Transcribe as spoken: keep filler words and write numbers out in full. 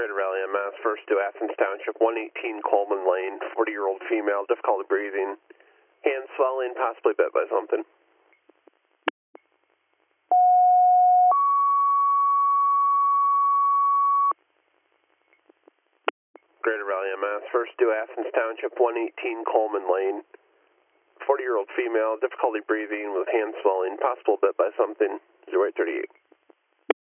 Greater Raleigh, Mass. First to Athens Township, one eighteen Coleman Lane, forty-year-old female, difficulty breathing, hand swelling, possibly bit by something. Greater Raleigh, Mass. First to Athens Township, one eighteen Coleman Lane, forty-year-old female, difficulty breathing with hand swelling, possible bit by something, zero eight thirty-eight.